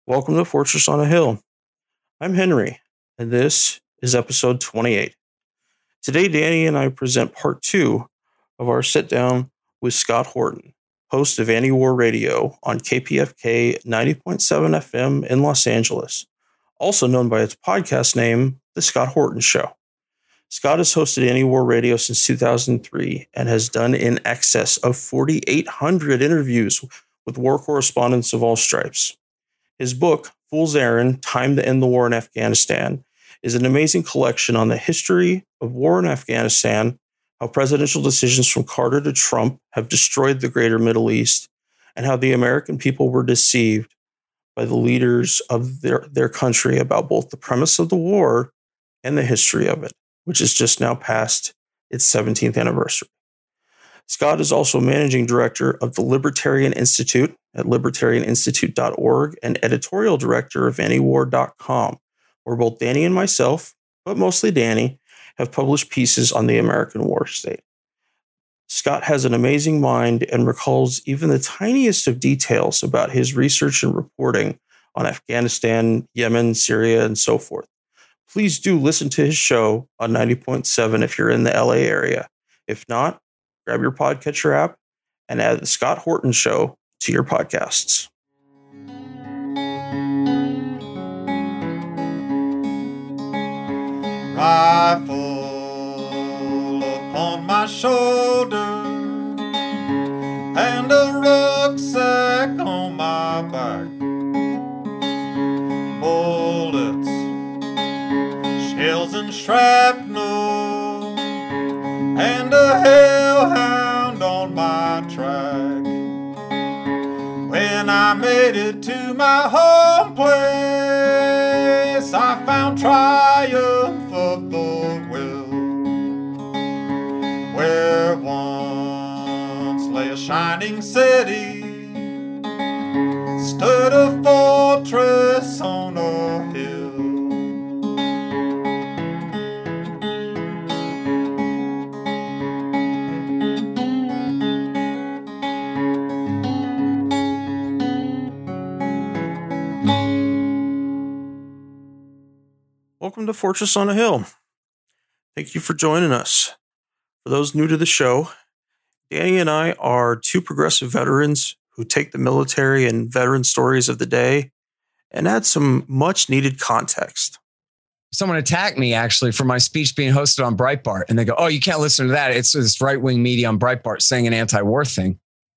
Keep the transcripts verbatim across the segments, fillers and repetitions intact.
Welcome to Fortress on a Hill. I'm Henry, and this is episode twenty-eight. Today, Danny and I present part two of our sit down with Scott Horton, host of Anti-War Radio on K P F K ninety point seven F M in Los Angeles, also known by its podcast name, The Scott Horton Show. Scott has hosted Anti-War Radio since two thousand three and has done in excess of forty-eight hundred interviews with war correspondents of all stripes. His book, Fool's Errand, Time to End the War in Afghanistan, is an amazing collection on the history of war in Afghanistan, how presidential decisions from Carter to Trump have destroyed the greater Middle East, and how the American people were deceived by the leaders of their, their country about both the premise of the war and the history of it, which is just now past its seventeenth anniversary. Scott is also managing director of the Libertarian Institute at libertarian institute dot org and editorial director of anti war dot com, where both Danny and myself, but mostly Danny, have published pieces on the American war state. Scott has an amazing mind and recalls even the tiniest of details about his research and reporting on Afghanistan, Yemen, Syria, and so forth. Please do listen to his show on ninety point seven if you're in the L A area. If not, grab your podcatcher app and add the Scott Horton Show to your podcasts. Rifle upon my shoulder and a rucksack on my back. Bullets, shells and shrapnel, and a hellhound on my track. When I made it to my home place, I found triumph of the will. Where once lay a shining city, stood a fortress on a hill. Welcome to Fortress on a Hill. Thank you for joining us. For those new to the show, Danny and I are two progressive veterans who take the military and veteran stories of the day and add some much needed context. Someone attacked me actually for my speech being hosted on Breitbart, and they go, "Oh, you can't listen to that. It's this right-wing media on Breitbart saying an anti-war thing."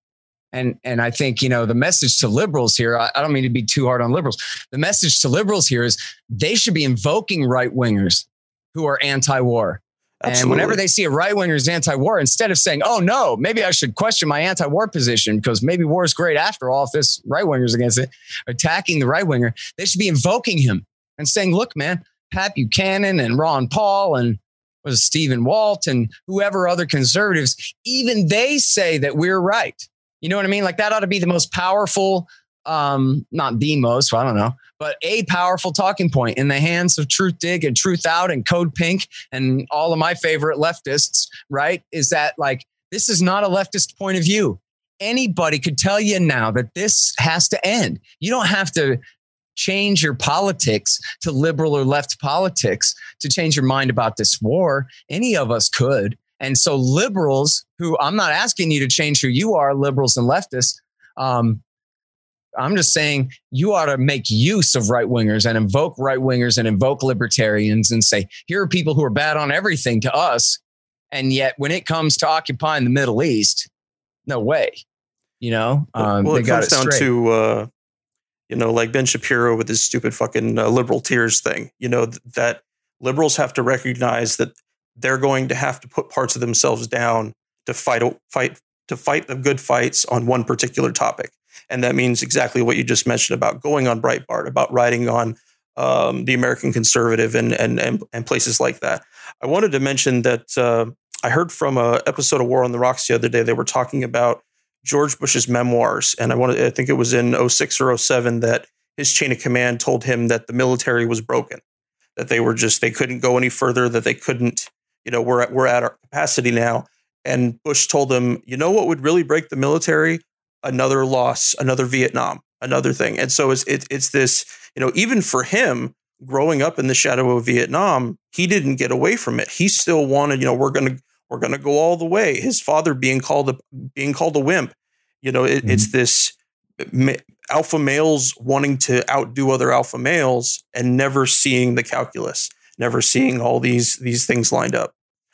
And and I think, you know, the message to liberals here, I, I don't mean to be too hard on liberals. The message to liberals here is they should be invoking right-wingers who are anti-war. Absolutely. And whenever they see a right-winger who's anti-war, instead of saying, "Oh, no, maybe I should question my anti-war position because maybe war is great after all if this right-winger's against it," attacking the right-winger, they should be invoking him and saying, "Look, man, Pat Buchanan and Ron Paul and was Stephen Walt and whoever other conservatives, even they say that we're right." You know what I mean? Like that ought to be the most powerful, um, not the most, I don't know, but a powerful talking point in the hands of Truth Dig and Truth Out and Code Pink and all of my favorite leftists, right? Is that like, this is not a leftist point of view. Anybody could tell you now that this has to end. You don't have to change your politics to liberal or left politics to change your mind about this war. Any of us could. And so liberals who, I'm not asking you to change who you are, liberals and leftists. Um, I'm just saying you ought to make use of right wingers and invoke right wingers and invoke libertarians and say, here are people who are bad on everything to us. And yet when it comes to occupying the Middle East, no way, you know, um, well, they it got comes it down straight. to, uh, you know, like Ben Shapiro with his stupid fucking uh, liberal tears thing, you know, th- that liberals have to recognize that they're going to have to put parts of themselves down to fight, fight, to fight the good fights on one particular topic. And that means exactly what you just mentioned about going on Breitbart, about writing on um, the American Conservative and, and, and, and places like that. I wanted to mention that uh, I heard from an episode of War on the Rocks the other day. They were talking about George Bush's memoirs. And I wanted, I think it was in oh six or oh seven that his chain of command told him that the military was broken, that they were just, they couldn't go any further, that they couldn't, you know, we're at, we're at our capacity now. And Bush told them, you know what would really break the military? Another loss, another Vietnam. another thing. And so it's it, it's this, you know, even for him growing up in the shadow of Vietnam, he didn't get away from it. He still wanted, you know, we're going to we're going to go all the way. His father being called a being called a wimp, you know, it, mm-hmm. it's this alpha males wanting to outdo other alpha males and never seeing the calculus, never seeing all these these things lined up.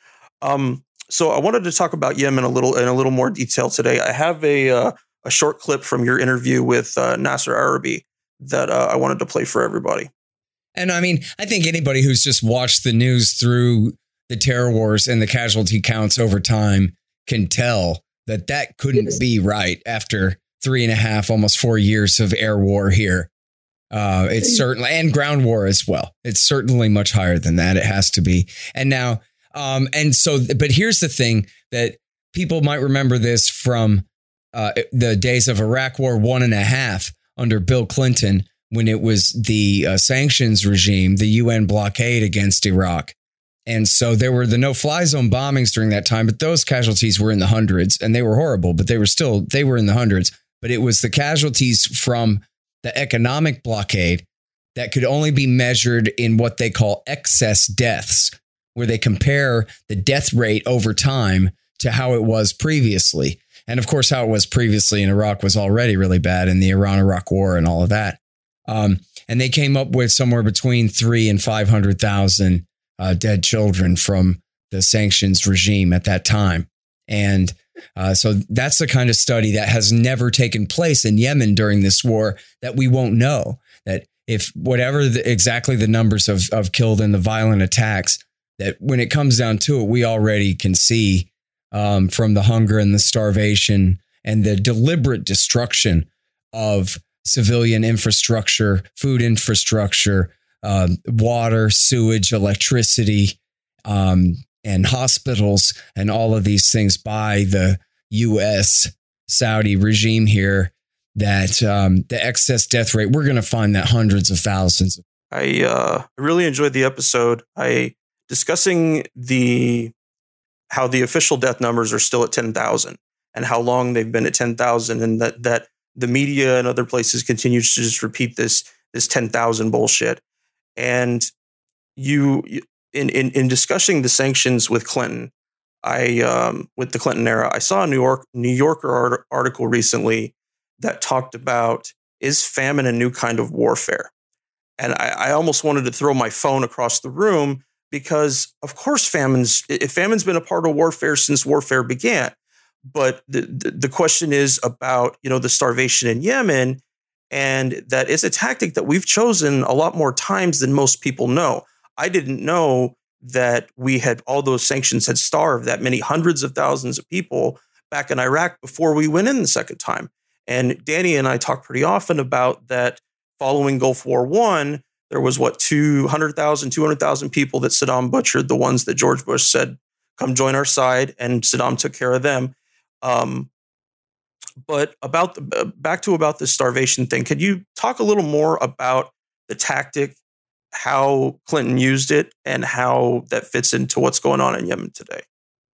Um, so I wanted to talk about Yemen a little in a little more detail today. I have a uh, a short clip from your interview with uh, Nasser Arabi that uh, I wanted to play for everybody. And I mean, I think anybody who's just watched the news through the terror wars and the casualty counts over time can tell that that couldn't be right after three and a half, almost four years of air war here. Uh, it's certainly, and ground war as well. It's certainly much higher than that. It has to be. And now, um, and so, but here's the thing that people might remember this from uh, the days of Iraq War one and a half under Bill Clinton, when it was the uh, sanctions regime, the U N blockade against Iraq. And so there were the no-fly zone bombings during that time, but those casualties were in the hundreds, and they were horrible, but they were still, they were in the hundreds. But it was the casualties from the economic blockade that could only be measured in what they call excess deaths, where they compare the death rate over time to how it was previously. And of course, how it was previously in Iraq was already really bad in the Iran-Iraq war and all of that. Um, and they came up with somewhere between three and five hundred thousand uh, dead children from the sanctions regime at that time. And uh, so that's the kind of study that has never taken place in Yemen during this war, that we won't know. That if whatever the, exactly the numbers of, of killed in the violent attacks, that when it comes down to it, we already can see um, from the hunger and the starvation and the deliberate destruction of civilian infrastructure, food infrastructure, um, water, sewage, electricity, um, and hospitals, and all of these things by the U S Saudi regime here, that um, the excess death rate, we're going to find that hundreds of thousands. I uh, really enjoyed the episode. I discussing the how the official death numbers are still at ten thousand and how long they've been at ten thousand, and that that the media and other places continues to just repeat this this ten thousand bullshit. And you, in, in in discussing the sanctions with Clinton, I um, with the Clinton era, I saw a New York New Yorker art- article recently that talked about, is famine a new kind of warfare? And I, I almost wanted to throw my phone across the room, because of course famine's if famine's been a part of warfare since warfare began. But the, the the question is about, you know, the starvation in Yemen, and that is a tactic that we've chosen a lot more times than most people know. I didn't know that we had all those sanctions had starved that many hundreds of thousands of people back in Iraq before we went in the second time. And Danny and I talk pretty often about that. Following Gulf War One, there was what two hundred thousand, two hundred thousand people that Saddam butchered, the ones that George Bush said, come join our side, and Saddam took care of them. Um, but about the, back to about the starvation thing, could you talk a little more about the tactic, how Clinton used it, and how that fits into what's going on in Yemen today?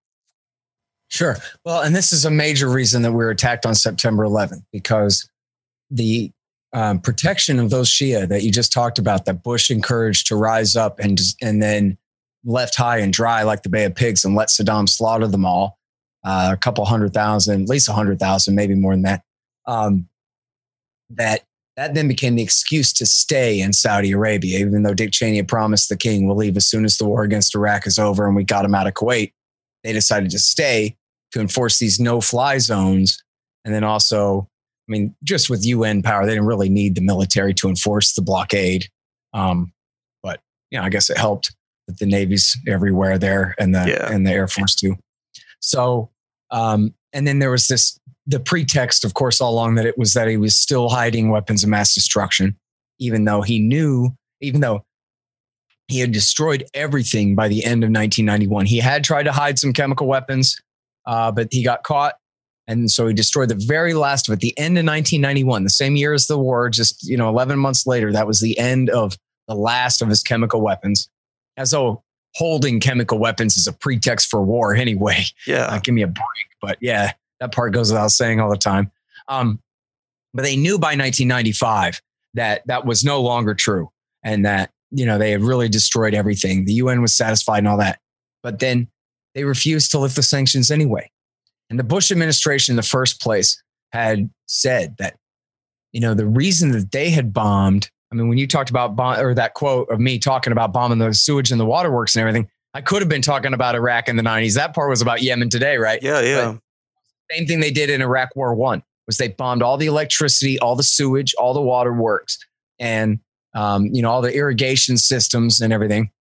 Sure. Well, and this is a major reason that we were attacked on September eleventh, because the um, protection of those Shia that you just talked about, that Bush encouraged to rise up and and then left high and dry like the Bay of Pigs and let Saddam slaughter them all. Uh, a couple hundred thousand, at least a hundred thousand, maybe more than that. Um, that that then became the excuse to stay in Saudi Arabia, even though Dick Cheney had promised the king will leave as soon as the war against Iraq is over, and we got him out of Kuwait. They decided to stay to enforce these no-fly zones, and then also, I mean, just with U N power, they didn't really need the military to enforce the blockade. Um, but you know, I guess it helped that the Navy's everywhere there, and the yeah. and the Air Force too. So, um, and then there was this, the pretext, of course, all along that it was that he was still hiding weapons of mass destruction, even though he knew, even though he had destroyed everything by the end of nineteen ninety-one. He had tried to hide some chemical weapons, uh, but he got caught. And so he destroyed the very last of it, the end of nineteen ninety-one, the same year as the war, just, you know, eleven months later, that was the end of the last of his chemical weapons. As though holding chemical weapons is a pretext for war anyway. Yeah. Uh, give me a break. But yeah, that part goes without saying all the time. Um, But they knew by nineteen ninety-five that that was no longer true and that, you know, they had really destroyed everything. The U N was satisfied and all that. But then they refused to lift the sanctions anyway. And the Bush administration in the first place had said that, you know, the reason that they had bombed, I mean, when you talked about bomb, or that quote of me talking about bombing the sewage and the waterworks and everything, I could have been talking about Iraq in the nineties. That part was about Yemen today, right? Yeah, yeah. But same thing they did in Iraq War One was they bombed all the electricity, all the sewage, all the waterworks, and um, you know, all the irrigation systems and everything.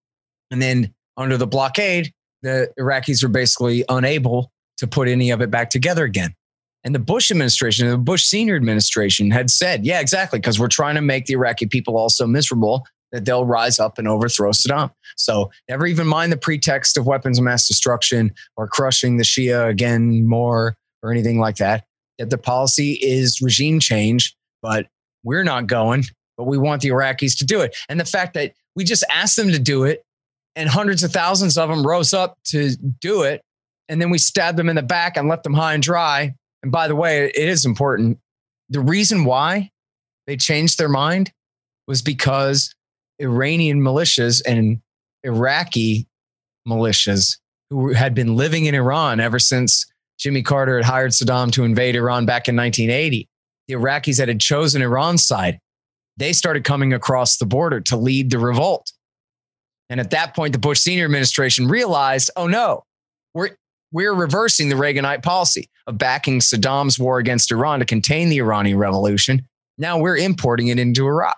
And then under the blockade, the Iraqis were basically unable to put any of it back together again. And the Bush administration, the Bush senior administration had said, yeah, exactly, because we're trying to make the Iraqi people also miserable that they'll rise up and overthrow Saddam. So never even mind the pretext of weapons of mass destruction or crushing the Shia again more or anything like that. That the policy is regime change, but we're not going, but we want the Iraqis to do it. And the fact that we just asked them to do it and hundreds of thousands of them rose up to do it. And then we stabbed them in the back and left them high and dry. And by the way, it is important. The reason why they changed their mind was because Iranian militias and Iraqi militias who had been living in Iran ever since Jimmy Carter had hired Saddam to invade Iran back in nineteen eighty. The Iraqis that had chosen Iran's side, they started coming across the border to lead the revolt. And at that point, the Bush senior administration realized, oh no, we're we're reversing the Reaganite policy of backing Saddam's war against Iran to contain the Iranian revolution. Now we're importing it into Iraq.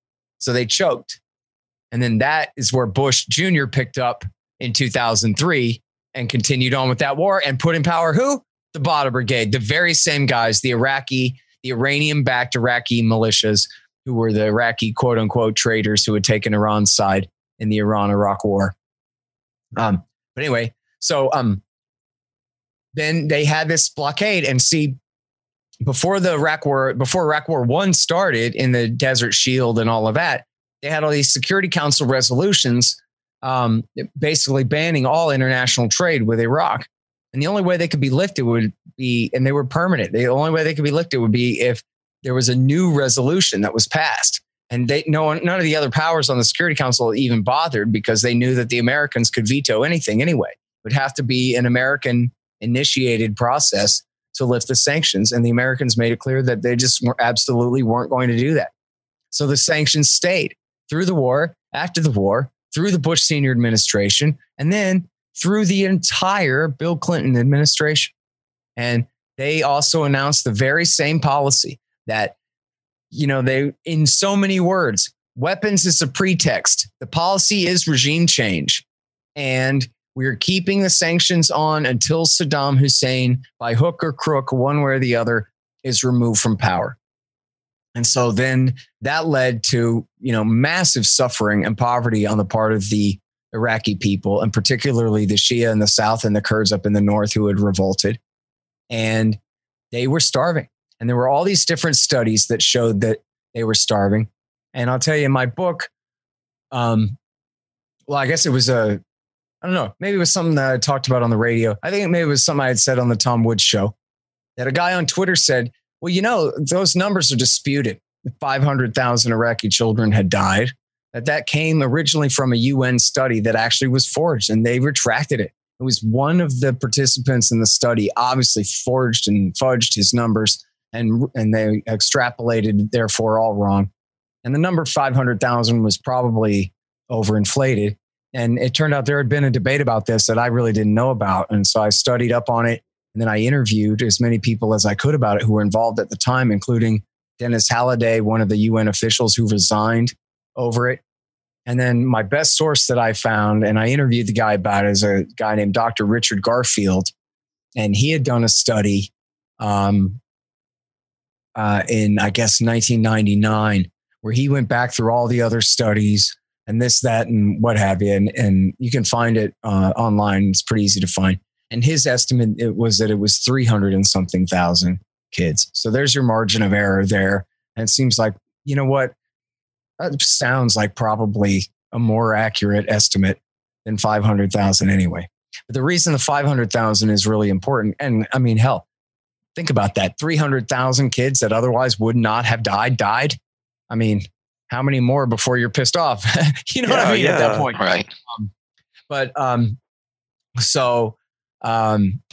So they choked. And then that is where Bush Junior picked up in two thousand three and continued on with that war and put in power who? The Badr Brigade, the very same guys, the Iraqi, the Iranian-backed Iraqi militias who were the Iraqi quote-unquote traitors who had taken Iran's side in the Iran-Iraq war. Um, but anyway, so um, then they had this blockade, and see, before the Iraq war, before Iraq War One started in the Desert Shield and all of that, they had all these Security Council resolutions um, basically banning all international trade with Iraq. And the only way they could be lifted would be, and they were permanent, the only way they could be lifted would be if there was a new resolution that was passed. And they, no one, none of the other powers on the Security Council even bothered because they knew that the Americans could veto anything anyway. It would have to be an American initiated process to lift the sanctions. And the Americans made it clear that they just were absolutely weren't going to do that. So the sanctions stayed through the war, after the war, through the Bush senior administration, and then through the entire Bill Clinton administration. And they also announced the very same policy that, you know, they, in so many words, weapons is a pretext. The policy is regime change. And we're keeping the sanctions on until Saddam Hussein, by hook or crook, one way or the other, is removed from power. And so then that led to, you know, massive suffering and poverty on the part of the Iraqi people, and particularly the Shia in the south and the Kurds up in the north who had revolted. And they were starving. And there were all these different studies that showed that they were starving. And I'll tell you, in my book, um, well, I guess it was a, I don't know, maybe it was something that I talked about on the radio. I think maybe it was something I had said on the Tom Woods show, that a guy on Twitter said, well, you know, those numbers are disputed. five hundred thousand Iraqi children had died. That that came originally from a U N study that actually was forged, and they retracted it. It was one of the participants in the study obviously forged and fudged his numbers, and, and they extrapolated, therefore all wrong. And the number five hundred thousand was probably overinflated. And it turned out there had been a debate about this that I really didn't know about. And so I studied up on it. And then I interviewed as many people as I could about it who were involved at the time, including Dennis Halliday, one of the U N officials who resigned over it. And then my best source that I found, and I interviewed the guy about it, is a guy named Doctor Richard Garfield. And he had done a study um, uh, in, I guess, nineteen ninety-nine, where he went back through all the other studies and this, that, and what have you. And, and you can find it uh, online. It's pretty easy to find. And his estimate it was that it was three hundred and something thousand kids. So there's your margin of error there. And it seems like, you know what? That sounds like probably a more accurate estimate than five hundred thousand anyway. But the reason the five hundred thousand is really important, and I mean, hell, Think about that. three hundred thousand kids that otherwise would not have died, died. I mean, how many more before you're pissed off? You know Yeah, what I mean yeah. at that point. Right. Um, but um, so um,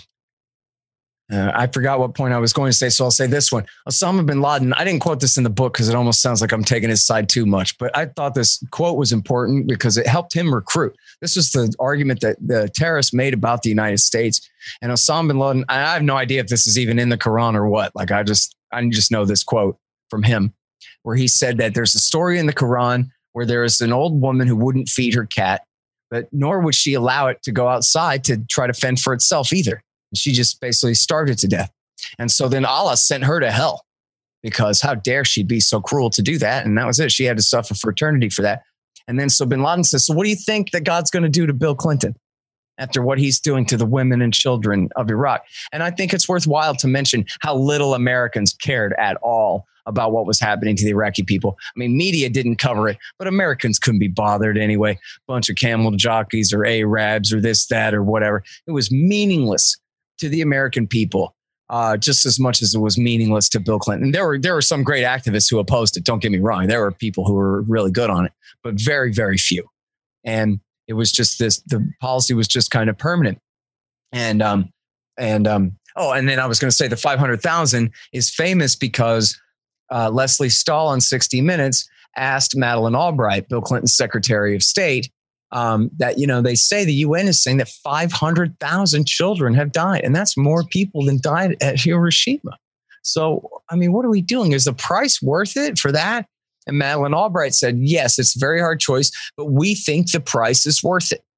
uh, I forgot what point I was going to say. So I'll say this one. Osama bin Laden, I didn't quote this in the book because it almost sounds like I'm taking his side too much, but I thought this quote was important because it helped him recruit. This was the argument that the terrorists made about the United States. And Osama bin Laden, I have no idea if this is even in the Quran or what. Like I just, I just know this quote from him where he said that there's a story in the Quran where there is an old woman who wouldn't feed her cat, but nor would she allow it to go outside to try to fend for itself either. She just basically starved it to death. And so then Allah sent her to hell because how dare she be so cruel to do that? And that was it. She had to suffer for eternity for that. And then so bin Laden says, so what do you think that God's going to do to Bill Clinton after what he's doing to the women and children of Iraq? And I think it's worthwhile to mention how little Americans cared at all about what was happening to the Iraqi people. I mean, media didn't cover it, but Americans couldn't be bothered anyway. Bunch of camel jockeys or Arabs or this, that, or whatever. It was meaningless to the American people, uh, just as much as it was meaningless to Bill Clinton. And there were there were some great activists who opposed it. Don't get me wrong. There were people who were really good on it, but very, very few. And it was just this, the policy was just kind of permanent. And, um, and, um, oh, and then I was going to say the five hundred thousand is famous because uh, Leslie Stahl on sixty minutes asked Madeleine Albright, Bill Clinton's Secretary of State, um, that, you know, they say the U N is saying that five hundred thousand children have died. And that's more people than died at Hiroshima. So, I mean, what are we doing? Is the price worth it for that? And Madeleine Albright said, yes, it's a very hard choice, but we think the price is worth it.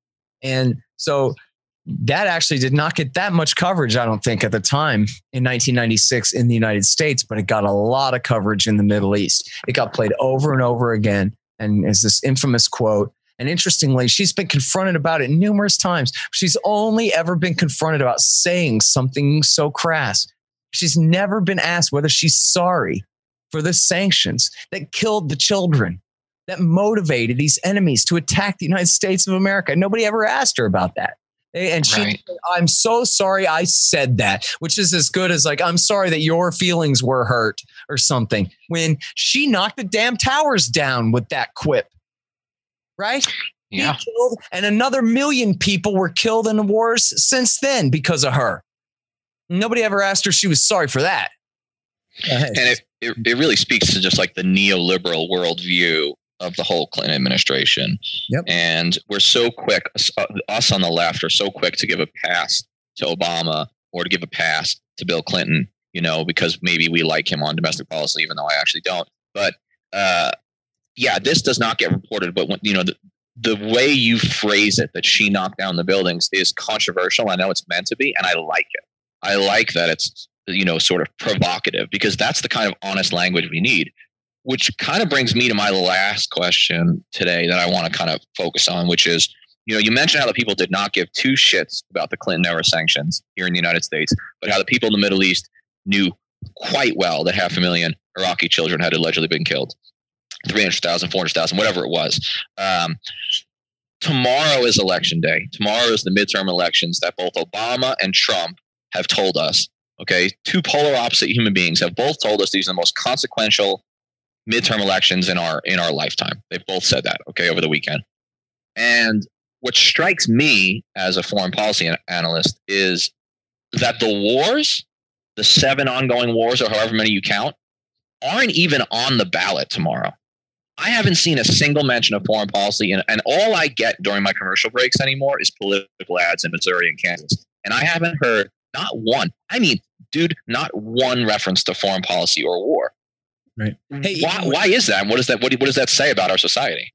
And so that actually did not get that much coverage, I don't think, at the time in nineteen ninety-six in the United States, but it got a lot of coverage in the Middle East. It got played over and over again. And is this infamous quote. And interestingly, she's been confronted about it numerous times. She's only ever been confronted about saying something so crass. She's never been asked whether she's sorry for the sanctions that killed the children, that motivated these enemies to attack the United States of America. Nobody ever asked her about that. And she, right. I'm so sorry I said that, which is as good as like, I'm sorry that your feelings were hurt or something, when she knocked the damn towers down with that quip. Right? Yeah. He killed, and another million people were killed in the wars since then because of her. Nobody ever asked her if she was sorry for that. And it, it, it really speaks to just like the neoliberal worldview of the whole Clinton administration. Yep. And we're so quick, us on the left are so quick to give a pass to Obama or to give a pass to Bill Clinton, you know, because maybe we like him on domestic policy, even though I actually don't. But uh, yeah, this does not get reported. But when, you know, the, the way you phrase it, that she knocked down the buildings, is controversial. I know it's meant to be, and I like it. I like that it's, you know, sort of provocative, because that's the kind of honest language we need. Which kind of brings me to my last question today that I want to kind of focus on, which is, you know, you mentioned how the people did not give two shits about the Clinton era sanctions here in the United States, but how the people in the Middle East knew quite well that half a million Iraqi children had allegedly been killed. three hundred thousand, four hundred thousand, whatever it was. Um, tomorrow is election day. Tomorrow is the midterm elections that both Obama and Trump have told us, okay, two polar opposite human beings have both told us these are the most consequential midterm elections in our in our lifetime. They've both said that, okay, over the weekend. And what strikes me as a foreign policy analyst is that the wars, the seven ongoing wars, or however many you count, aren't even on the ballot tomorrow. I haven't seen a single mention of foreign policy, and, and all I get during my commercial breaks anymore is political ads in Missouri and Kansas. And I haven't heard not one, I mean, dude, not one reference to foreign policy or war. Right. Hey, why, why is that? What is that? What, what does that say about our society?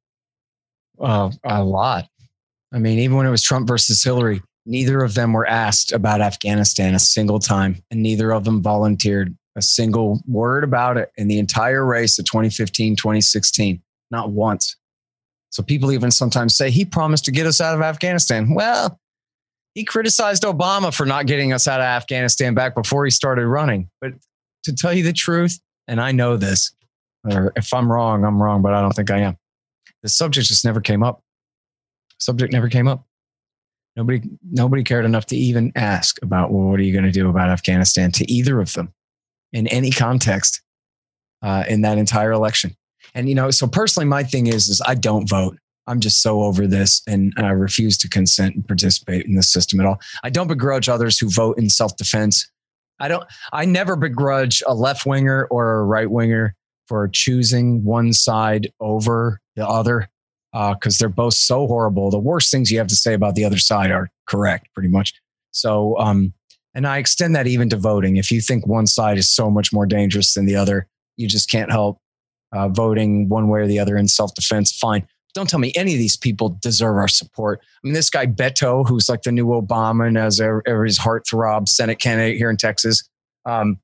Uh, a lot. I mean, even when it was Trump versus Hillary, neither of them were asked about Afghanistan a single time, and neither of them volunteered a single word about it in the entire race of twenty fifteen, twenty sixteen. Not once. So people even sometimes say he promised to get us out of Afghanistan. Well, he criticized Obama for not getting us out of Afghanistan back before he started running. But to tell you the truth, and I know this, or if I'm wrong, I'm wrong, but I don't think I am. The subject just never came up. Subject never came up. Nobody, nobody cared enough to even ask about, well, what are you going to do about Afghanistan to either of them in any context uh, in that entire election. And, you know, so personally, my thing is, is I don't vote. I'm just so over this, and I refuse to consent and participate in this system at all. I don't begrudge others who vote in self-defense. I don't, I never begrudge a left winger or a right winger for choosing one side over the other. Because uh, they're both so horrible. The worst things you have to say about the other side are correct, pretty much. So, um, and I extend that even to voting. If you think one side is so much more dangerous than the other, you just can't help uh, voting one way or the other in self-defense. Fine. Don't tell me any of these people deserve our support. I mean, this guy Beto, who's like the new Obama and as everybody's heartthrob Senate candidate here in Texas, um,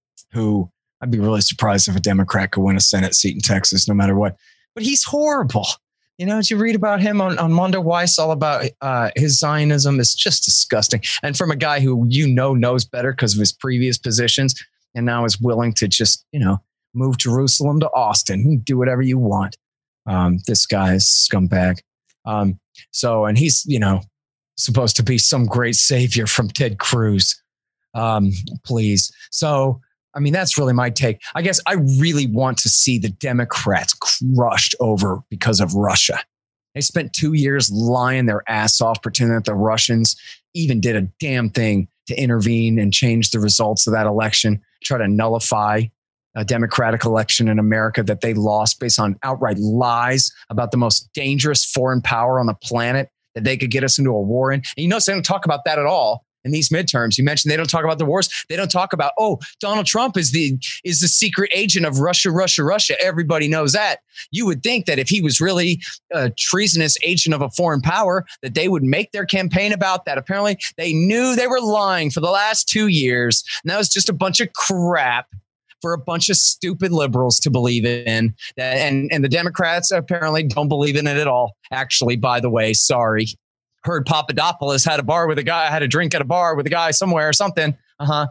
who I'd be really surprised if a Democrat could win a Senate seat in Texas, no matter what. But he's horrible. You know, did you read about him on, on Mondo Weiss, all about uh, his Zionism? It's just disgusting. And from a guy who, you know, knows better because of his previous positions and now is willing to just, you know, move Jerusalem to Austin, do whatever you want. Um, this guy is a scumbag. Um, so, and he's, you know, supposed to be some great savior from Ted Cruz. Um, please. So, I mean, that's really my take. I guess I really want to see the Democrats crushed over because of Russia. They spent two years lying their ass off, pretending that the Russians even did a damn thing to intervene and change the results of that election, try to nullify a democratic election in America that they lost based on outright lies about the most dangerous foreign power on the planet that they could get us into a war in. And you notice they don't talk about that at all. In these midterms, you mentioned they don't talk about the wars. They don't talk about, oh, Donald Trump is the is the secret agent of Russia, Russia, Russia. Everybody knows that. You would think that if he was really a treasonous agent of a foreign power, that they would make their campaign about that. Apparently, they knew they were lying for the last two years. And that was just a bunch of crap for a bunch of stupid liberals to believe in. And, and the Democrats apparently don't believe in it at all. Actually, by the way, sorry. Heard Papadopoulos had a bar with a guy, had a drink at a bar with a guy somewhere or something. Uh-huh.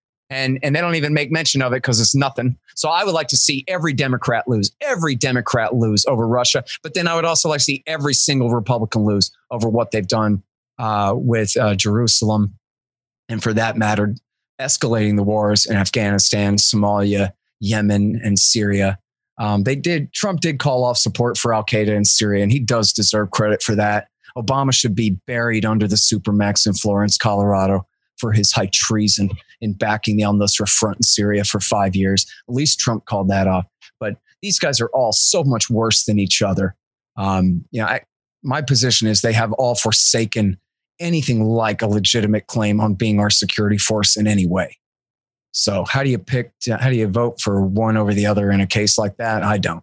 And and they don't even make mention of it because it's nothing. So I would like to see every Democrat lose, every Democrat lose over Russia. But then I would also like to see every single Republican lose over what they've done uh, with uh, Jerusalem. And for that matter, escalating the wars in Afghanistan, Somalia, Yemen, and Syria. Um, they did, Trump did call off support for Al-Qaeda in Syria, and he does deserve credit for that. Obama should be buried under the Supermax in Florence, Colorado, for his high treason in backing the al-Nusra Front in Syria for five years. At least Trump called that off. But these guys are all so much worse than each other. Um, you know, I, my position is they have all forsaken anything like a legitimate claim on being our security force in any way. So how do you pick, how do you vote for one over the other in a case like that? I don't.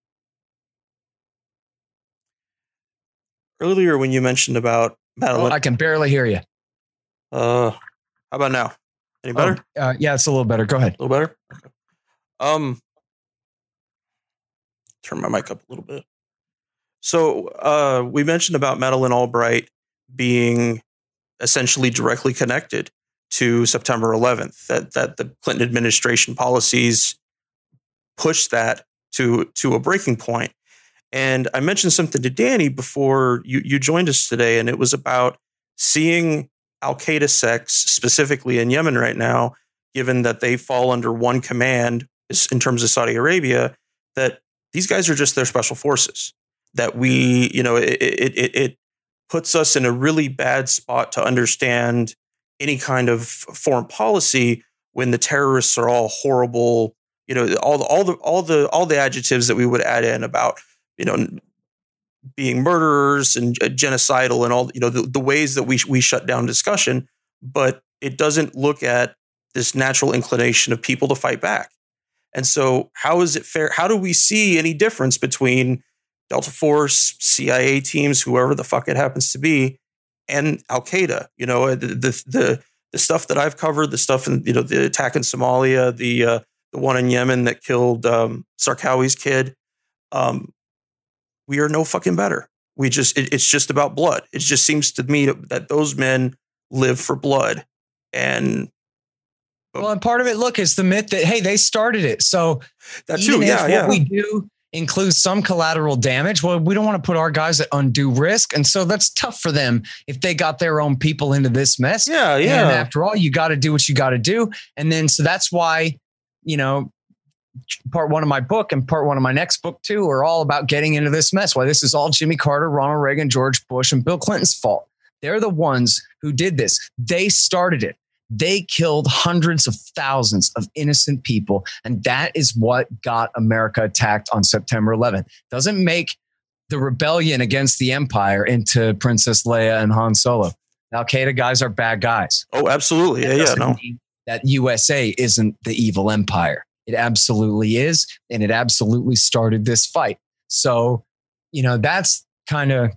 Earlier, when you mentioned about Oh, I can barely hear you. Uh, how about now? Any better? Oh, uh, yeah, it's a little better. Go ahead. A little better? Okay. Um, turn my mic up a little bit. So uh, we mentioned about Madeleine Albright being essentially directly connected to September eleventh, that that the Clinton administration policies pushed that to to a breaking point. And I mentioned something to Danny before you, you joined us today, and it was about seeing Al-Qaeda sects, specifically in Yemen right now, given that they fall under one command in terms of Saudi Arabia, that these guys are just their special forces. That we, you know, it, it, it, it puts us in a really bad spot to understand any kind of foreign policy when the terrorists are all horrible, you know, all the, all the, all the, all the adjectives that we would add in about, you know, being murderers and genocidal and all, you know, the, the ways that we we shut down discussion, but it doesn't look at this natural inclination of people to fight back. And so how is it fair? How do we see any difference between Delta Force, C I A teams, whoever the fuck it happens to be, and Al-Qaeda? You know, the the the, the stuff that I've covered, the stuff in, you know, the attack in Somalia, the uh, the one in Yemen that killed um, Sarkawi's kid. Um, we are no fucking better. We just, it, it's just about blood. It just seems to me that those men live for blood. And well, and part of it, look, is the myth that, hey, they started it. So that too, yeah, what yeah. we do includes some collateral damage. Well, we don't want to put our guys at undue risk. And so that's tough for them if they got their own people into this mess. Yeah, yeah. And after all, you got to do what you got to do. And then, so that's why, you know, part one of my book and part one of my next book too are all about getting into this mess. Why this is all Jimmy Carter, Ronald Reagan, George Bush, and Bill Clinton's fault. They're the ones who did this. They started it. They killed hundreds of thousands of innocent people. And that is what got America attacked on September eleventh. Doesn't make the rebellion against the empire into Princess Leia and Han Solo. Al Qaeda guys are bad guys. Oh, absolutely. Yeah, yeah, no. That U S A isn't the evil empire. It absolutely is. And it absolutely started this fight. So, you know, that's kind of,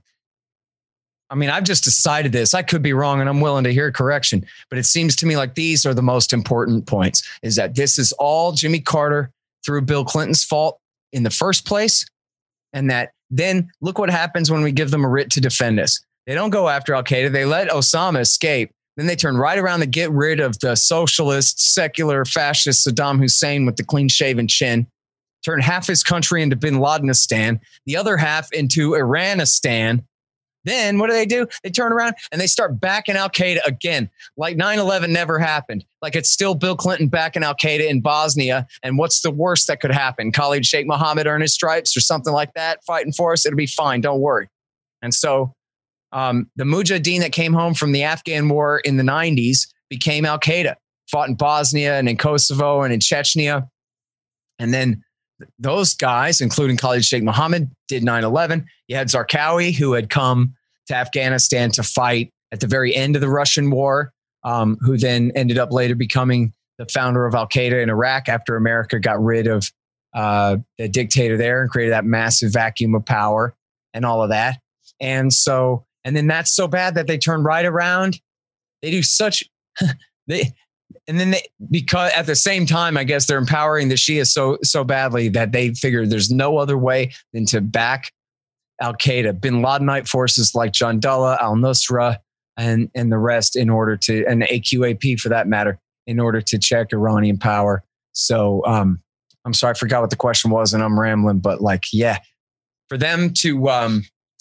I mean, I've just decided this. I could be wrong and I'm willing to hear correction, but it seems to me like these are the most important points, is that this is all Jimmy Carter through Bill Clinton's fault in the first place. And that then look what happens when we give them a writ to defend us. They don't go after Al Qaeda. They let Osama escape. Then they turn right around to get rid of the socialist, secular, fascist Saddam Hussein with the clean shaven chin, turn half his country into Bin Ladenistan, the other half into Iranistan. Then what do they do? They turn around and they start backing Al Qaeda again, like nine eleven never happened. Like it's still Bill Clinton backing Al Qaeda in Bosnia. And what's the worst that could happen? Khalid Sheikh Mohammed earn his stripes or something like that, fighting for us. It'll be fine. Don't worry. And so um, the Mujahideen that came home from the Afghan war in the nineties became Al Qaeda, fought in Bosnia and in Kosovo and in Chechnya. And then those guys, including Khalid Sheikh Mohammed, did nine eleven. You had Zarqawi, who had come to Afghanistan to fight at the very end of the Russian war, um, who then ended up later becoming the founder of Al Qaeda in Iraq after America got rid of uh, the dictator there and created that massive vacuum of power and all of that. And so, and then that's so bad that they turn right around. They do such, they, and then they, because at the same time, I guess they're empowering the Shia so, so badly that they figure there's no other way than to back Al Qaeda, Bin Ladenite forces like Jandallah, Al Nusra, and, and the rest in order to, and A Q A P for that matter, in order to check Iranian power. So um, I'm sorry, I forgot what the question was and I'm rambling, but like, yeah, for them to, um,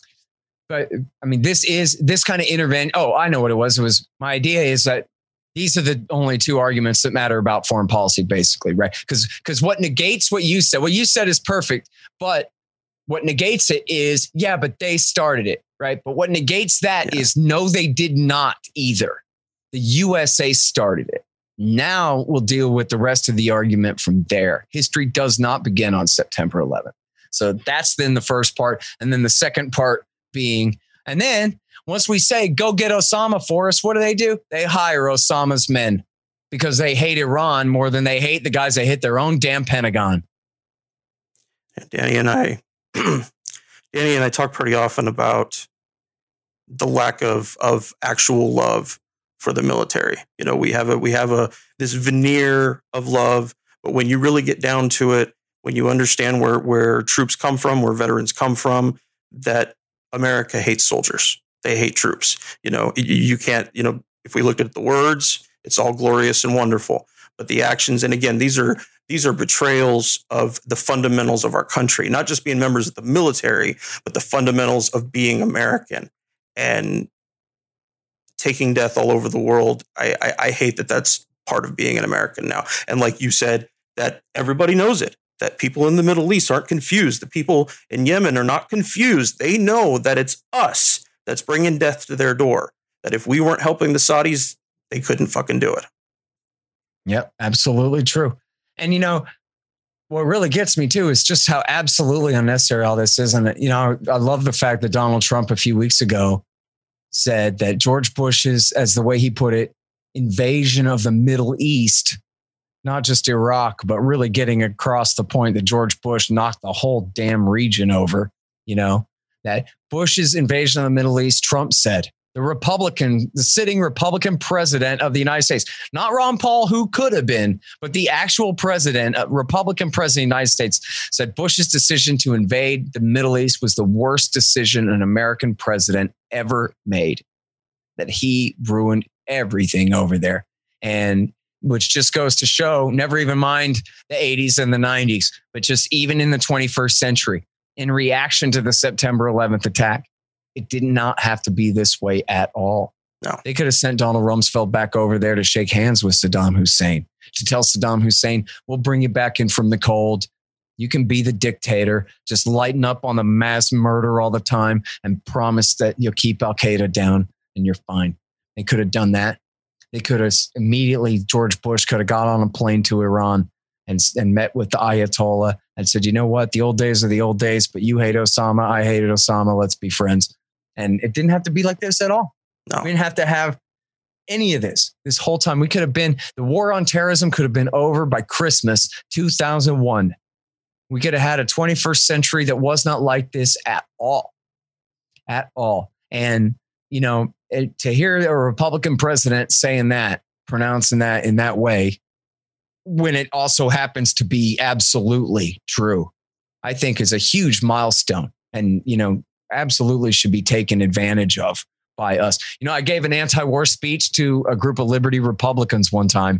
but I mean, this is this kind of intervention. Oh, I know what it was. It was my idea is that these are the only two arguments that matter about foreign policy, basically, right? Because because what negates what you said, what you said is perfect, but what negates it is, yeah, but they started it, right? But what negates that yeah. is, no, they did not either. The U S A started it. Now we'll deal with the rest of the argument from there. History does not begin on September eleventh. So that's then the first part. And then the second part being, and then once we say, go get Osama for us, what do they do? They hire Osama's men because they hate Iran more than they hate the guys that hit their own damn Pentagon. Danny and I, Danny and I talk pretty often about the lack of, of actual love for the military. You know, we have a, we have a, this veneer of love, but when you really get down to it, when you understand where, where troops come from, where veterans come from, that America hates soldiers. They hate troops. You know, you can't, you know, if we looked at the words, it's all glorious and wonderful, but the actions, and again, these are, these are betrayals of the fundamentals of our country, not just being members of the military, but the fundamentals of being American and taking death all over the world. I, I, I hate that that's part of being an American now. And like you said, that everybody knows it, that people in the Middle East aren't confused. The people in Yemen are not confused. They know that it's us that's bringing death to their door, that if we weren't helping the Saudis, they couldn't fucking do it. Yep, absolutely true. And, you know, what really gets me too is just how absolutely unnecessary all this is. And, you know, I love the fact that Donald Trump a few weeks ago said that George Bush's, as the way he put it, invasion of the Middle East, not just Iraq, but really getting across the point that George Bush knocked the whole damn region over, you know, that Bush's invasion of the Middle East, Trump said, the Republican, the sitting Republican president of the United States, not Ron Paul, who could have been, but the actual president, uh, Republican president of the United States, said Bush's decision to invade the Middle East was the worst decision an American president ever made, that he ruined everything over there. And which just goes to show, never even mind the eighties and the nineties, but just even in the twenty-first century, in reaction to the September eleventh attack, it did not have to be this way at all. No. They could have sent Donald Rumsfeld back over there to shake hands with Saddam Hussein, to tell Saddam Hussein, we'll bring you back in from the cold. You can be the dictator, just lighten up on the mass murder all the time and promise that you'll keep Al-Qaeda down and you're fine. They could have done that. They could have immediately, George Bush could have got on a plane to Iran and, and met with the Ayatollah and said, you know what? The old days are the old days, but you hate Osama. I hated Osama. Let's be friends. And it didn't have to be like this at all. No. We didn't have to have any of this. This whole time, we could have been, the war on terrorism could have been over by Christmas two thousand one. We could have had a twenty-first century that was not like this at all. At all. And, you know, it, to hear a Republican president saying that, pronouncing that in that way, when it also happens to be absolutely true, I think is a huge milestone and, you know, absolutely should be taken advantage of by us. You know, I gave an anti-war speech to a group of Liberty Republicans one time,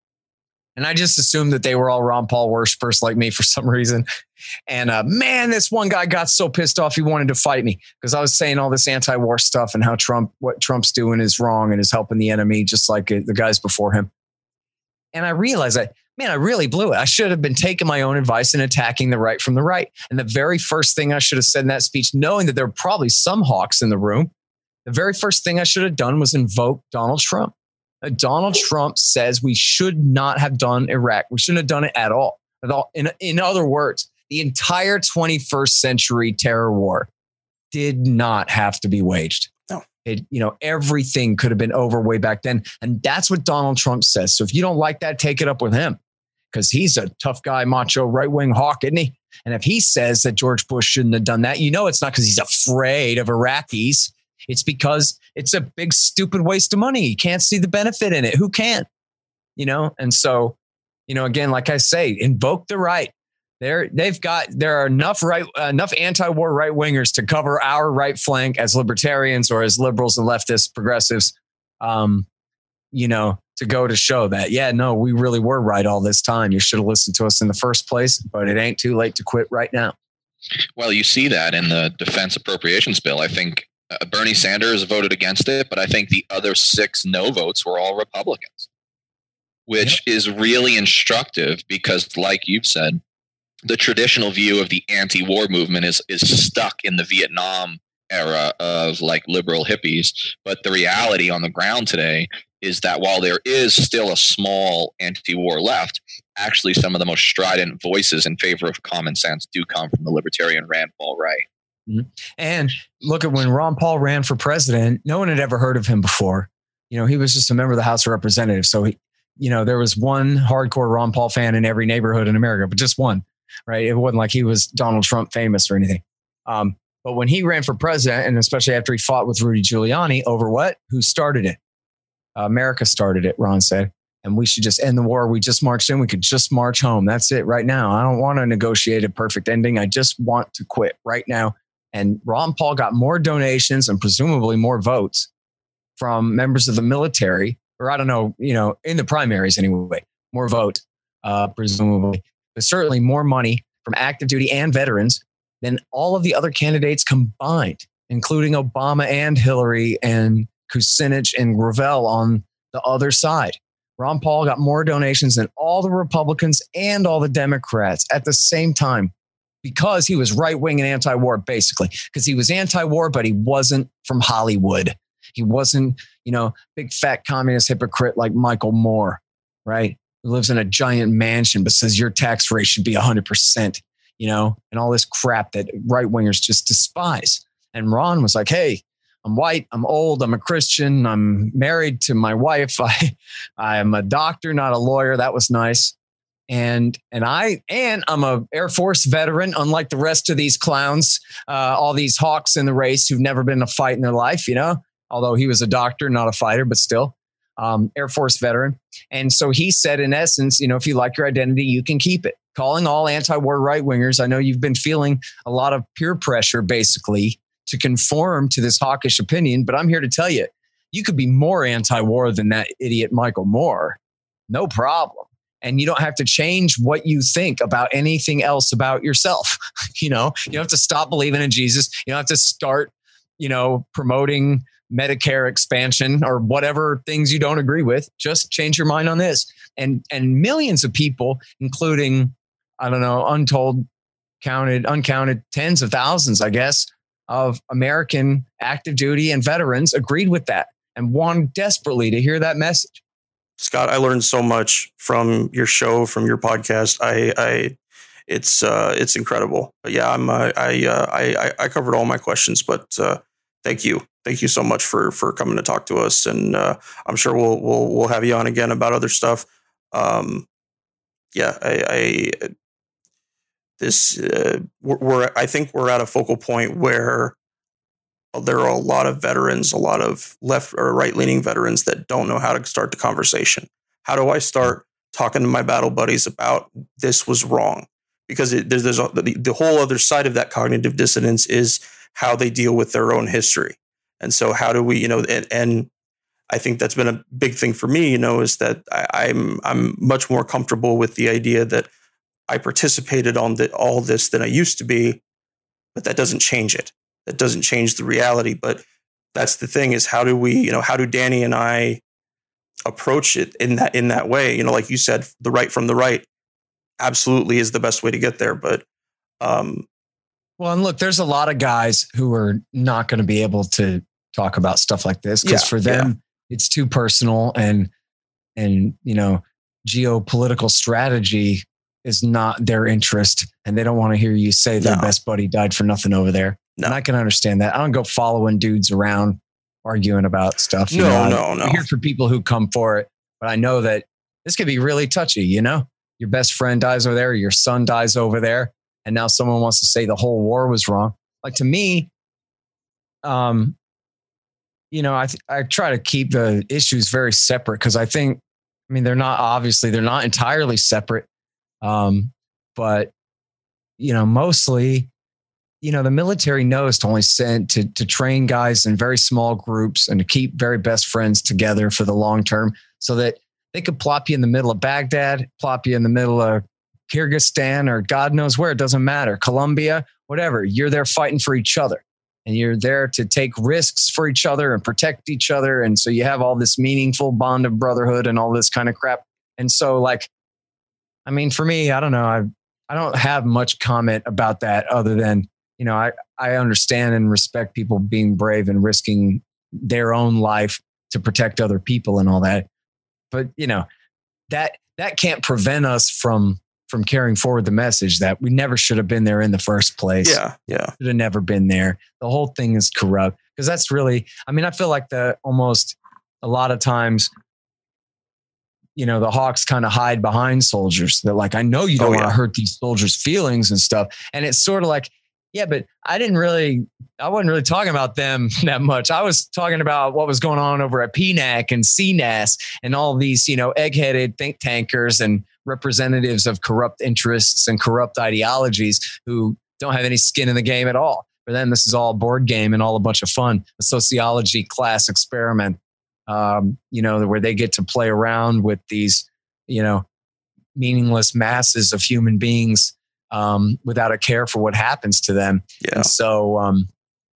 and I just assumed that they were all Ron Paul worshipers like me for some reason. And uh, man, this one guy got so pissed off he wanted to fight me because I was saying all this anti-war stuff and how Trump, what Trump's doing is wrong and is helping the enemy, just like the guys before him. And I realized that, man, I really blew it. I should have been taking my own advice and attacking the right from the right. And the very first thing I should have said in that speech, knowing that there were probably some hawks in the room, the very first thing I should have done was invoke Donald Trump. Uh, Donald Trump says we should not have done Iraq. We shouldn't have done it at all. At all. In, in other words, the entire twenty-first century terror war did not have to be waged. No. It, you know, everything could have been over way back then. And that's what Donald Trump says. So if you don't like that, take it up with him because he's a tough guy, macho, right-wing hawk, isn't he? And if he says that George Bush shouldn't have done that, you know it's not because he's afraid of Iraqis. It's because it's a big, stupid waste of money. You can't see the benefit in it. Who can? You know? And so, you know, again, like I say, invoke the right. There, they've got, there are enough right, uh, enough anti-war right wingers to cover our right flank as libertarians or as liberals and leftists, progressives, um, you know, to go to show that, yeah, no, we really were right all this time. You should have listened to us in the first place, but it ain't too late to quit right now. Well, you see that in the defense appropriations bill. I think uh, Bernie Sanders voted against it, but I think the other six no votes were all Republicans, which yep. is really instructive because, like you've said, the traditional view of the anti-war movement is is stuck in the Vietnam era of like liberal hippies. But the reality on the ground today is that while there is still a small anti-war left, actually some of the most strident voices in favor of common sense do come from the libertarian Rand Paul right. Mm-hmm. And look at when Ron Paul ran for president, no one had ever heard of him before. You know, he was just a member of the House of Representatives. So, he, you know, there was one hardcore Ron Paul fan in every neighborhood in America, but just one. Right. It wasn't like he was Donald Trump famous or anything. Um, but when he ran for president, and especially after he fought with Rudy Giuliani over what? Who started it? Uh, America started it, Ron said. And we should just end the war. We just marched in. We could just march home. That's it right now. I don't want to negotiate a perfect ending. I just want to quit right now. And Ron Paul got more donations and presumably more votes from members of the military, or I don't know, you know, in the primaries anyway, more vote, uh, presumably. But certainly more money from active duty and veterans than all of the other candidates combined, including Obama and Hillary and Kucinich and Gravel on the other side. Ron Paul got more donations than all the Republicans and all the Democrats at the same time because he was right-wing and anti-war, basically. Because he was anti-war, but he wasn't from Hollywood. He wasn't, you know, big, fat communist hypocrite like Michael Moore, right? Who lives in a giant mansion but says your tax rate should be one hundred percent, you know, and all this crap that right-wingers just despise. And Ron was like, hey, I'm white, I'm old, I'm a Christian, I'm married to my wife, I, I'm a doctor, not a lawyer. That was nice. And and I and I'm a Air Force veteran, unlike the rest of these clowns, uh, all these hawks in the race who've never been in a fight in their life, you know, although he was a doctor, not a fighter, but still. Um, Air Force veteran. And so he said, in essence, you know, if you like your identity, you can keep it. Calling all anti-war right-wingers. I know you've been feeling a lot of peer pressure, basically, to conform to this hawkish opinion. But I'm here to tell you, you could be more anti-war than that idiot Michael Moore. no problem. And you don't have to change what you think about anything else about yourself. You know, you don't have to stop believing in Jesus. You don't have to start, you know, promoting Medicare expansion or whatever things you don't agree with. Just change your mind on this. And and millions of people, including, I don't know, untold, counted, uncounted tens of thousands, I guess, of American active duty and veterans agreed with that and wanted desperately to hear that message. Scott, I learned so much from your show, from your podcast. I, I it's uh, it's incredible. But yeah, I'm uh, I, uh, I I covered all my questions, but uh, thank you, thank you so much for for coming to talk to us, and uh, I'm sure we'll we'll we'll have you on again about other stuff. Um, yeah, I, I this uh, we're, we're I think we're at a focal point where there are a lot of veterans, a lot of left or right leaning veterans that don't know how to start the conversation. How do I start talking to my battle buddies about this was wrong? Because it, there's, there's a, the, the whole other side of that cognitive dissonance is how they deal with their own history. And so how do we, you know, and, and I think that's been a big thing for me, you know, is that I, I'm, I'm much more comfortable with the idea that I participated on the, all this than I used to be, but that doesn't change it. That doesn't change the reality. But that's the thing is how do we, you know, how do Danny and I approach it in that, in that way? You know, like you said, the right from the right absolutely is the best way to get there. But, um, well, and look, there's a lot of guys who are not going to be able to talk about stuff like this because Yeah, for them, yeah. it's too personal and, and, you know, geopolitical strategy is not their interest. And they don't want to hear you say their No. best buddy died for nothing over there. No. And I can understand that. I don't go following dudes around arguing about stuff. you No, know. no, I'm no. here for people who come for it, but I know that this could be really touchy. You know, your best friend dies over there, your son dies over there, and now someone wants to say the whole war was wrong. Like to me, um, you know, I th- I try to keep the issues very separate because I think, I mean, they're not obviously they're not entirely separate, um, but you know, mostly. You know, the military knows to only send to, to train guys in very small groups and to keep very best friends together for the long term so that they could plop you in the middle of Baghdad, plop you in the middle of Kyrgyzstan or God knows where. It doesn't matter. Colombia, whatever. You're there fighting for each other and you're there to take risks for each other and protect each other. And so you have all this meaningful bond of brotherhood and all this kind of crap. And so like, I mean, for me, I don't know. I I don't have much comment about that other than, you know, I, I understand and respect people being brave and risking their own life to protect other people and all that. But, you know, that that can't prevent us from from carrying forward the message that we never should have been there in the first place. Yeah, yeah. Should have never been there. The whole thing is corrupt because that's really, I mean, I feel like the almost a lot of times, you know, the Hawks kind of hide behind soldiers. They're like, I know you don't Oh, want to yeah. hurt these soldiers' feelings and stuff. And it's sort of like, yeah, but I didn't really, I wasn't really talking about them that much. I was talking about what was going on over at P NAC and C N A S and all these, you know, egg-headed think tankers and representatives of corrupt interests and corrupt ideologies who don't have any skin in the game at all. For them, this is all a board game and all a bunch of fun, a sociology class experiment, um, you know, where they get to play around with these, you know, meaningless masses of human beings um, without a care for what happens to them. Yeah. And so, um,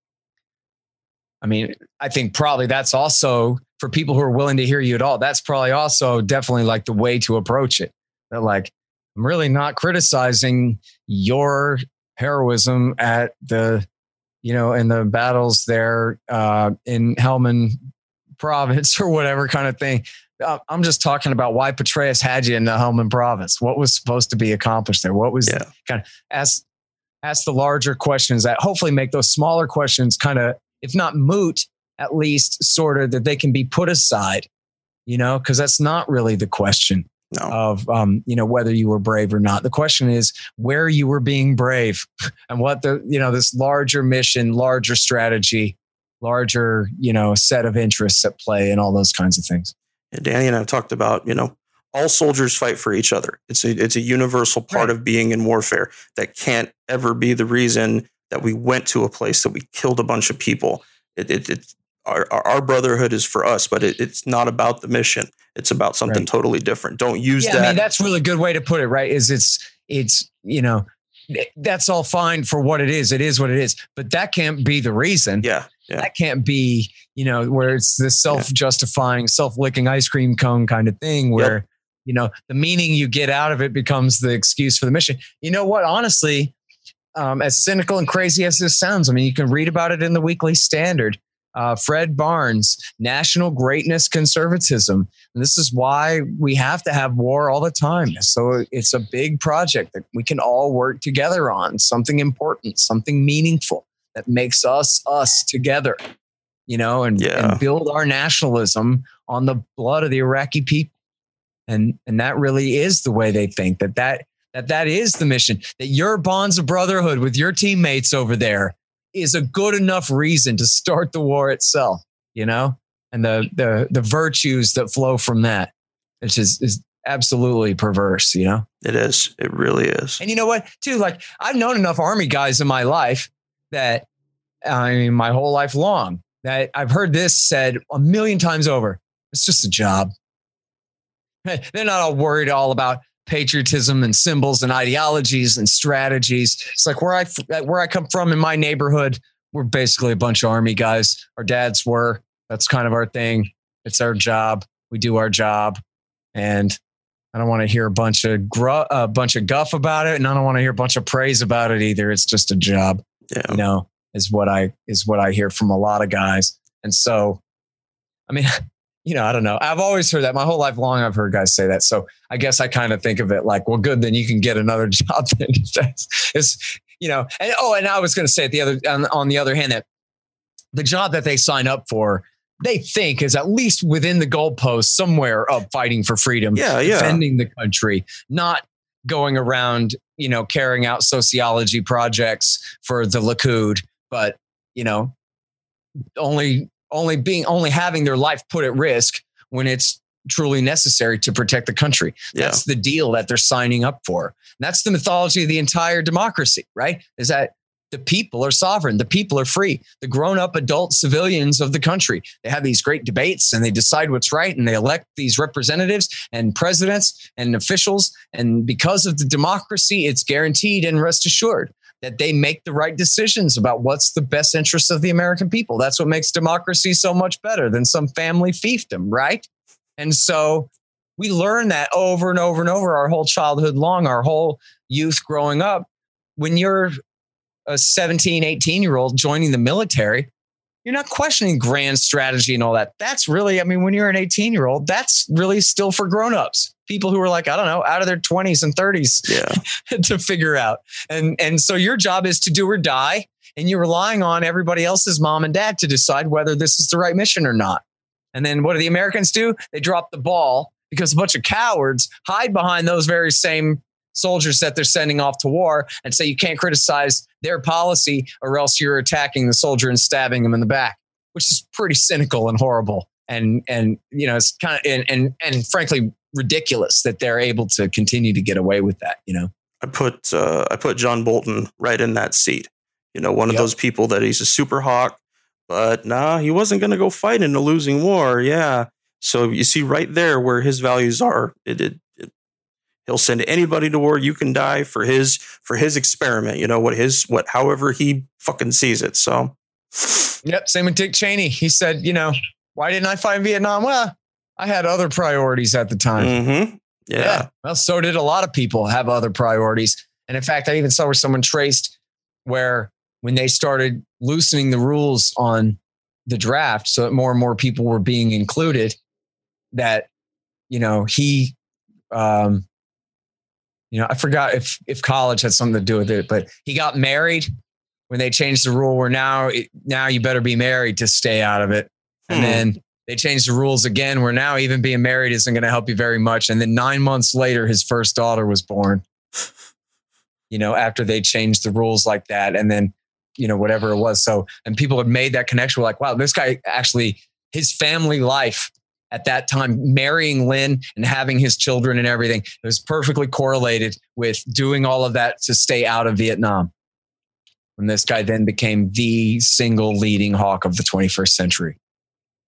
I mean, I think probably that's also for people who are willing to hear you at all. That's probably also definitely like the way to approach it. That like, I'm really not criticizing your heroism at the, you know, in the battles there uh, in Helmand province or whatever kind of thing. I'm just talking about why Petraeus had you in the Helmand province. What was supposed to be accomplished there? What was Yeah. kind of ask, ask the larger questions that hopefully make those smaller questions kind of, if not moot, at least sort of that they can be put aside, you know, because that's not really the question No. of, um, you know, whether you were brave or not. The question is where you were being brave and what the, you know, this larger mission, larger strategy, larger, you know, set of interests at play and all those kinds of things. Yeah, Danny and I have talked about, you know, all soldiers fight for each other. It's a it's a universal part Right. of being in warfare that can't ever be the reason that we went to a place that we killed a bunch of people. It, it, it's our, our brotherhood is for us, but it, it's not about the mission. It's about something Right. totally different. Don't use Yeah, that. I mean, that's really a good way to put it, right? Is it's, it's, you know, that's all fine for what it is. It is what it is, but that can't be the reason. yeah. Yeah. That can't be, you know, where it's this self-justifying, self-licking ice cream cone kind of thing where, Yep. you know, the meaning you get out of it becomes the excuse for the mission. You know what? Honestly, um, as cynical and crazy as this sounds, I mean, you can read about it in the Weekly Standard. Uh, Fred Barnes, National Greatness Conservatism. And this is why we have to have war all the time. So it's a big project that we can all work together on, something important, something meaningful that makes us us together, you know, and, Yeah. and build our nationalism on the blood of the Iraqi people. And and that really is the way they think, that that that that is the mission, that your bonds of brotherhood with your teammates over there is a good enough reason to start the war itself, you know, and the the the virtues that flow from that, which is is absolutely perverse, you know. It is. It really is. And you know what, too, like I've known enough Army guys in my life that, I mean, my whole life long, that I've heard this said a million times over. It's just a job. They're not all worried all about patriotism and symbols and ideologies and strategies. It's like where I where I come from in my neighborhood, we're basically a bunch of Army guys. Our dads were. That's kind of our thing. It's our job. We do our job, and I don't want to hear a bunch of gru- a bunch of guff about it, and I don't want to hear a bunch of praise about it either. It's just a job. Yeah. You know, is what I is what I hear from a lot of guys. And so, I mean, you know, I don't know. I've always heard that my whole life long. I've heard guys say that. So I guess I kind of think of it like, well, good, then you can get another job. Then that's, it's, you know, and oh, and I was going to say at the other on, on the other hand that the job that they sign up for, they think is at least within the goalpost somewhere of fighting for freedom, Yeah, yeah. defending the country, not going around, you know, carrying out sociology projects for the Likud, but, you know, only only being only having their life put at risk when it's truly necessary to protect the country. Yeah. That's the deal that they're signing up for. And that's the mythology of the entire democracy, right? Is that the people are sovereign. The people are free. The grown-up adult civilians of the country. They have these great debates and they decide what's right and they elect these representatives and presidents and officials. And because of the democracy, it's guaranteed and rest assured that they make the right decisions about what's the best interest of the American people. That's what makes democracy so much better than some family fiefdom, right? And so we learn that over and over and over our whole childhood long, our whole youth growing up. When you're a seventeen, eighteen year old joining the military, you're not questioning grand strategy and all that. That's really, I mean, when you're an eighteen year old, that's really still for grownups, people who are like, I don't know, out of their twenties and thirties Yeah. to figure out. And, and so your job is to do or die. And you're relying on everybody else's mom and dad to decide whether this is the right mission or not. And then what do the Americans do? They drop the ball because a bunch of cowards hide behind those very same soldiers that they're sending off to war and say you can't criticize their policy or else you're attacking the soldier and stabbing him in the back, which is pretty cynical and horrible. And, and you know, it's kind of, and, and, and frankly, ridiculous that they're able to continue to get away with that, you know? I put uh, I put John Bolton right in that seat. You know, one of Yep. those people that he's a super hawk, but nah, he wasn't going to go fight in a losing war. Yeah. So you see right there where his values are. It, it, it he'll send anybody to war. You can die for his for his experiment. You know what his what however he fucking sees it. So Yep. Same with Dick Cheney. He said, you know, why didn't I fight in Vietnam? Well, I had other priorities at the time. mhm. yeah. Yeah. Well, so did a lot of people have other priorities. And in fact, I even saw where someone traced where when they started loosening the rules on the draft so that more and more people were being included, that, you know, he, um, you know, I forgot if, if college had something to do with it, but he got married when they changed the rule where now, it, now you better be married to stay out of it. And Hmm. then they changed the rules again where now even being married isn't going to help you very much. And then nine months later, his first daughter was born, you know, after they changed the rules like that. And then, you know, whatever it was. So, and people had made that connection. We're like, wow, this guy actually, his family life at that time, marrying Lynn and having his children and everything, it was perfectly correlated with doing all of that to stay out of Vietnam. And this guy then became the single leading hawk of the twenty-first century.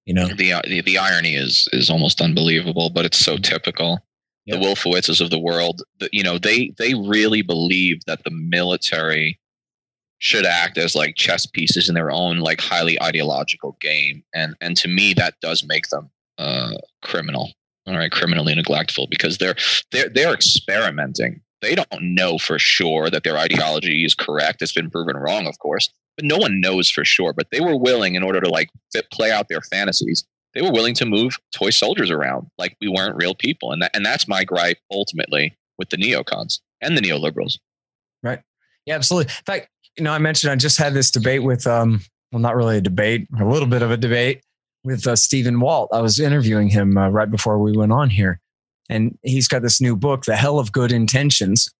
You know, the, the the irony is is almost unbelievable, but it's so typical. Yep. The Wolfowitzes of the world, the, you know, they they really believe that the military should act as like chess pieces in their own like highly ideological game, and and to me that does make them uh, criminal. All right, criminally neglectful, because they're they're they're experimenting. They don't know for sure that their ideology is correct. It's been proven wrong, of course, but no one knows for sure. But they were willing, in order to like fit, play out their fantasies, they were willing to move toy soldiers around like we weren't real people. And that, and that's my gripe ultimately with the neocons and the neoliberals. Right. Yeah, absolutely. In fact, you know, I mentioned I just had this debate with, um, well, not really a debate, a little bit of a debate with uh, Stephen Walt. I was interviewing him uh, right before we went on here. And he's got this new book, The Hell of Good Intentions,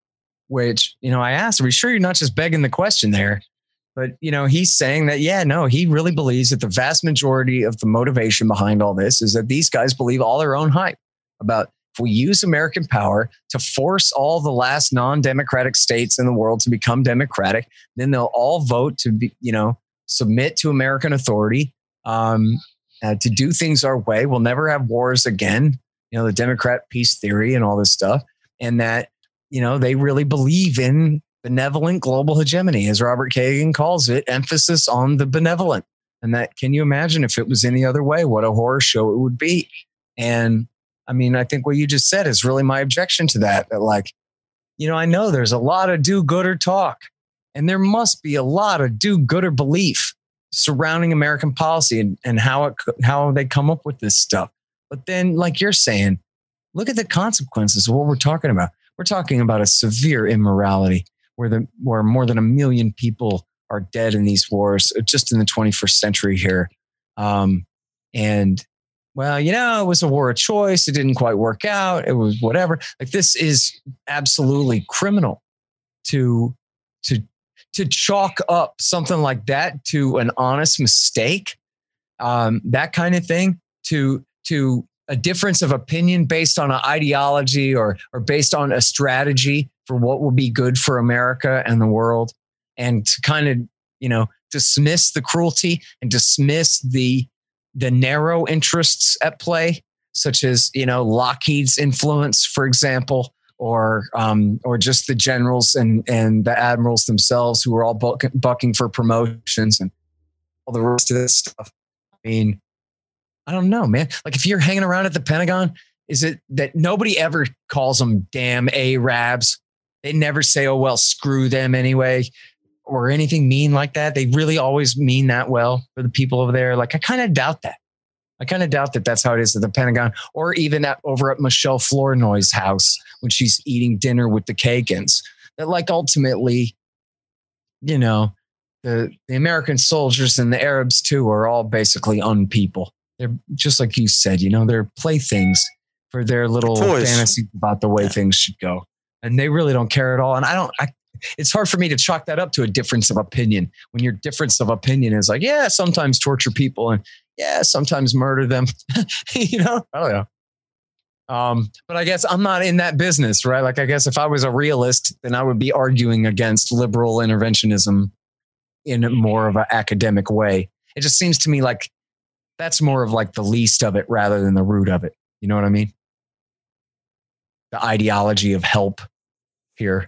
which, you know, I asked, are we sure you're not just begging the question there? But, you know, he's saying that, yeah, no, he really believes that the vast majority of the motivation behind all this is that these guys believe all their own hype about if we use American power to force all the last non-democratic states in the world to become democratic, then they'll all vote to be, you know, submit to American authority, um, uh, to do things our way. We'll never have wars again. You know, the Democrat peace theory and all this stuff. And that, you know, they really believe in benevolent global hegemony, as Robert Kagan calls it, emphasis on the benevolent. And that, can you imagine if it was any other way, what a horror show it would be? And I mean, I think what you just said is really my objection to that, that like, you know, I know there's a lot of do-gooder talk, and there must be a lot of do-gooder belief surrounding American policy and, and how it, how they come up with this stuff. But then, like you're saying, look at the consequences of what we're talking about. We're talking about a severe immorality where the where more than a million people are dead in these wars just in the twenty-first century here. Um, and, well, you know, it was a war of choice. It didn't quite work out. It was whatever. Like, this is absolutely criminal to to to chalk up something like that to an honest mistake, um, that kind of thing, to to a difference of opinion based on an ideology or or based on a strategy for what will be good for America and the world, and to kind of, you know, dismiss the cruelty and dismiss the the narrow interests at play, such as, you know, Lockheed's influence, for example, or um, or just the generals and and the admirals themselves who are all buck, bucking for promotions and all the rest of this stuff. I mean, I don't know, man. Like, if you're hanging around at the Pentagon, is it that nobody ever calls them damn Arabs? They never say, oh, well, screw them anyway, or anything mean like that. They really always mean that well for the people over there. Like, I kind of doubt that. I kind of doubt that that's how it is at the Pentagon, or even at, over at Michelle Flournoy's house when she's eating dinner with the Kagans. That, like, ultimately, you know, the, the American soldiers and the Arabs too are all basically unpeople. They're just like you said, you know, they're playthings for their little Toys. Fantasies about the way things should go. And they really don't care at all. And I don't, I, it's hard for me to chalk that up to a difference of opinion when your difference of opinion is like, yeah, sometimes torture people and yeah, sometimes murder them. You know, I don't know. Um, but I guess I'm not in that business, right? Like, I guess if I was a realist, then I would be arguing against liberal interventionism in more of an academic way. It just seems to me like that's more of like the least of it rather than the root of it. You know what I mean? The ideology of help here.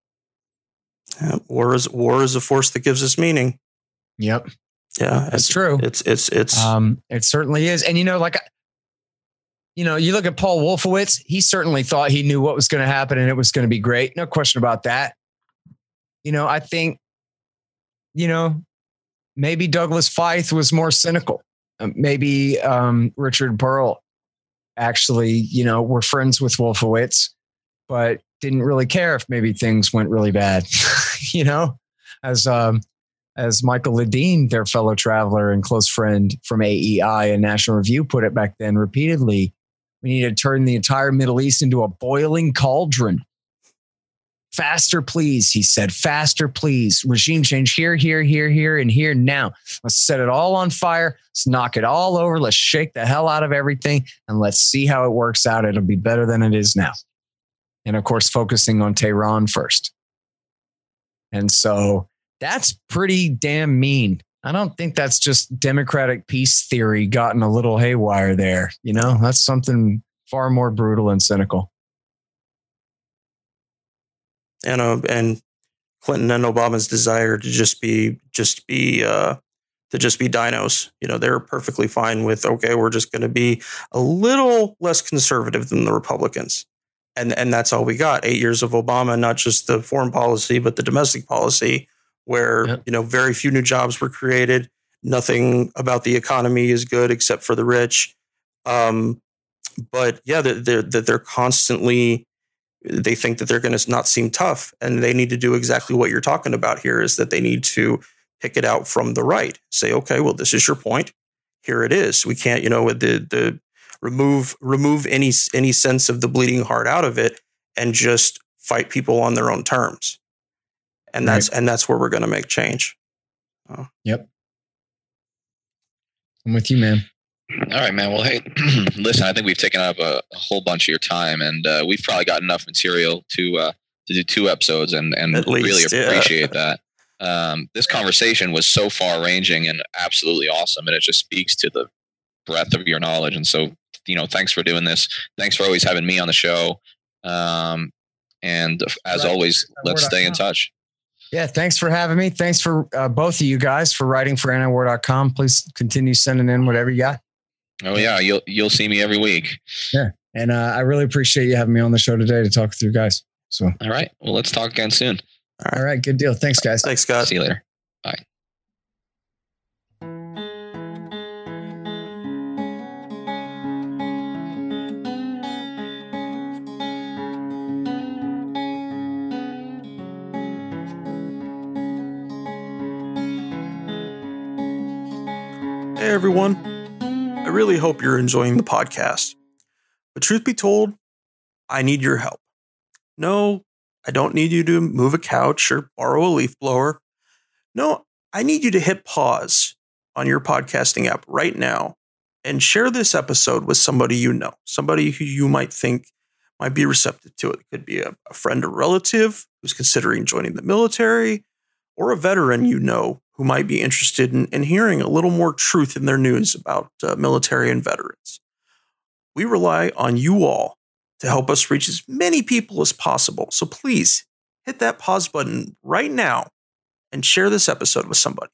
Yeah, war is war is a force that gives us meaning. Yep. Yeah, That's true. It's it's it's Um, it certainly is. And, you know, like, you know, you look at Paul Wolfowitz, he certainly thought he knew what was going to happen and it was going to be great. No question about that. You know, I think, you know, maybe Douglas Feith was more cynical. Um, maybe um, Richard Pearl actually, you know, were friends with Wolfowitz, but didn't really care if maybe things went really bad. You know, as um, as Michael Ledeen, their fellow traveler and close friend from A E I and National Review, put it back then repeatedly, we need to turn the entire Middle East into a boiling cauldron. Faster, please, he said. Faster, please. Regime change here, here, here, here, and here now. Let's set it all on fire. Let's knock it all over. Let's shake the hell out of everything, and let's see how it works out. It'll be better than it is now. And of course, focusing on Tehran first. And so that's pretty damn mean. I don't think that's just democratic peace theory gotten a little haywire there. You know, that's something far more brutal and cynical. And uh, and Clinton and Obama's desire to just be just be uh, to just be dinos. You know, they're perfectly fine with, okay, we're just going to be a little less conservative than the Republicans. And and that's all we got. Eight years of Obama, not just the foreign policy, but the domestic policy, where, yep. you know, very few new jobs were created. Nothing about the economy is good except for the rich. Um, but yeah, they're, they're, they're constantly, they think that they're going to not seem tough, and they need to do exactly what you're talking about here, is that they need to pick it out from the right. Say, okay, well, this is your point. Here it is. We can't, you know, the, the remove, remove any, any sense of the bleeding heart out of it and just fight people on their own terms. And that's, right. and that's where we're going to make change. Oh. Yep. I'm with you, man. All right, man. Well, hey, listen, I think we've taken up a, a whole bunch of your time, and uh, we've probably got enough material to uh, to do two episodes, and, and At really least, appreciate yeah. that. Um, this conversation was so far ranging and absolutely awesome, and it just speaks to the breadth of your knowledge. And so, you know, thanks for doing this. Thanks for always having me on the show. Um, and as right. always, let's stay in touch. Yeah, thanks for having me. Thanks for uh, both of you guys for writing for antiwar dot com. Please continue sending in whatever you got. Oh yeah, you'll you'll see me every week. Yeah, and uh, I really appreciate you having me on the show today to talk with you guys. So, all right, well, let's talk again soon. All right, all right, good deal. Thanks, guys. Thanks, Scott. See you later. Bye. Hey, everyone. I really hope you're enjoying the podcast. But truth be told, I need your help. No, I don't need you to move a couch or borrow a leaf blower. No, I need you to hit pause on your podcasting app right now and share this episode with somebody you know, somebody who you might think might be receptive to it. It could be a, a friend or relative who's considering joining the military, or a veteran you know who might be interested in, in hearing a little more truth in their news about uh, military and veterans. We rely on you all to help us reach as many people as possible. So please hit that pause button right now and share this episode with somebody.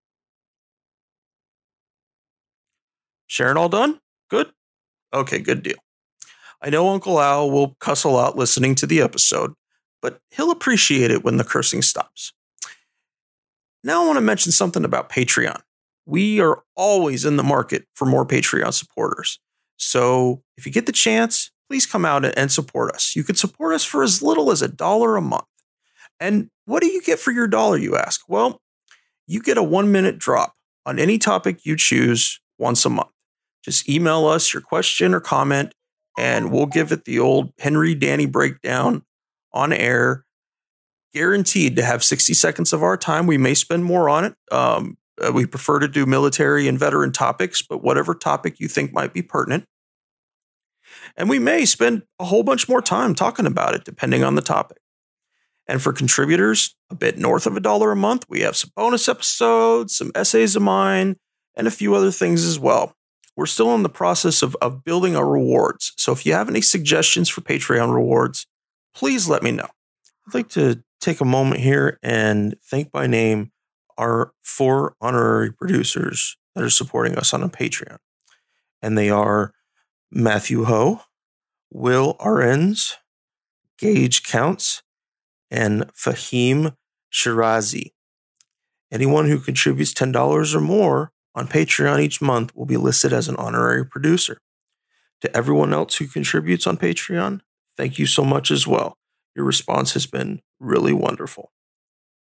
Sharing all done? Good? Okay, good deal. I know Uncle Al will cuss a lot listening to the episode, but he'll appreciate it when the cursing stops. Now I want to mention something about Patreon. We are always in the market for more Patreon supporters. So if you get the chance, please come out and support us. You can support us for as little as a dollar a month. And what do you get for your dollar, you ask? Well, you get a one-minute drop on any topic you choose once a month. Just email us your question or comment, and we'll give it the old Henry Danny breakdown on air. Guaranteed to have sixty seconds of our time. We may spend more on it. Um, uh, we prefer to do military and veteran topics, but whatever topic you think might be pertinent. And we may spend a whole bunch more time talking about it, depending on the topic. And for contributors, a bit north of a dollar a month, we have some bonus episodes, some essays of mine, and a few other things as well. We're still in the process of, of building our rewards. So if you have any suggestions for Patreon rewards, please let me know. I'd like to take a moment here and thank by name our four honorary producers that are supporting us on a Patreon. And they are Matthew Ho, Will Arens, Gage Counts, and Fahim Shirazi. Anyone who contributes ten dollars or more on Patreon each month will be listed as an honorary producer. To everyone else who contributes on Patreon, thank you so much as well. Your response has been really wonderful.